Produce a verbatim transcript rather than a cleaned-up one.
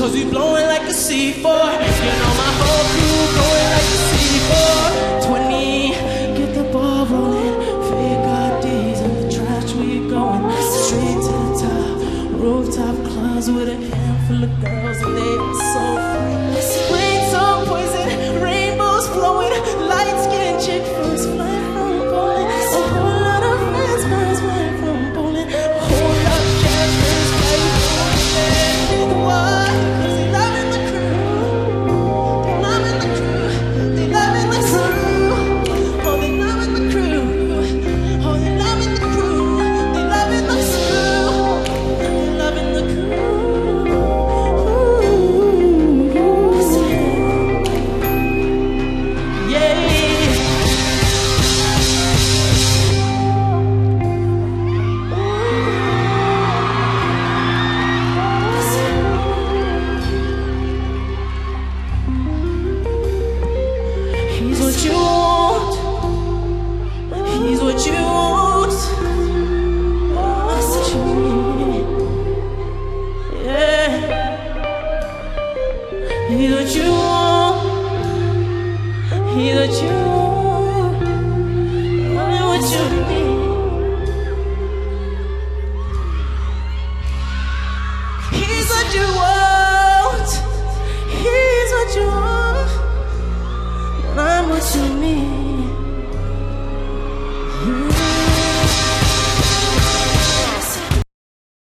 cause we blowing like a C four. You know my whole crew going like a C four. Twenty, get the ball rolling. Fake I Ds in the trash, we going straight to the top. Rooftop clubs with a handful of girls and they are so free. Rain so poison, rainbows flowing, light skin chick first flying from bowling. A whole lot of fans first flying from bowling. A whole lot of cats first flying from bowling. Why? Cause they loving the crew. They loving the crew. They loving the crew. Oh, they loving the crew. Oh, they loving the crew. They loving the crew. They loving the crew. He's what you want. He's what you want. That's what you need. Yeah. He's what you want. He's what you want. Only what you need. He's what you want. He's what you want. I'm what you need.